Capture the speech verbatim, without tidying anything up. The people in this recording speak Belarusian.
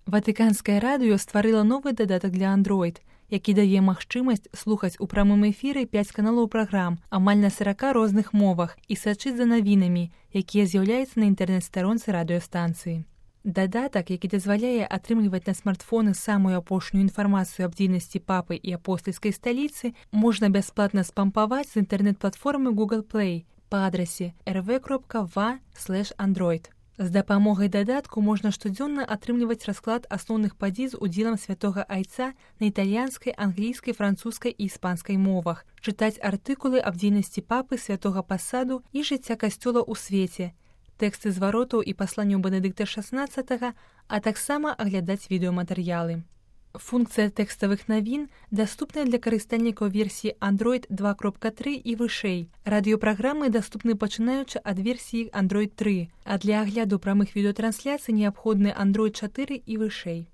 Ватыканскае радыё стварыла новы дадатак для Android, які дае магчымасць слухаць у прамым эфіры пяць каналаў праграм амаль на сарака розных мовах і сачыць за навінамі, якія з'яўляюцца на інтэрнэт-старонцы радыёстанцыі. Дадатак, які дазваляе атрымліваць на смартфоны самую апошнюю інфармацыю аб дзейнасці папы і апостальскай сталіцы, можна бясплатна спампаваць з інтэрнэт-платформы Google Play па адрасе эр вэ кропка ва слэш андроід. З дапамогай дадатку можна штодзённа атрымліваць расклад асноўных падзей з удзелам святога айца на італьянскай, англійскай, французскай і іспанскай мовах, чытаць артыкулы аб дзейнасці папы, святога пасаду і жыцця касцёла ў свеце, тэксты зваротаў і пасланняў Бенедыкта шаснаццатага, а таксама аглядаць відэаматэрыялы. Функцыя тэкставых навін даступная для карыстальнікаў версіі Android два кропка тры і вышэй. Радыёпраграмы даступны пачынаючы ад версіі Android тры, а для агляду прамых відэатрансляцый неабходны Android чатыры і вышэй.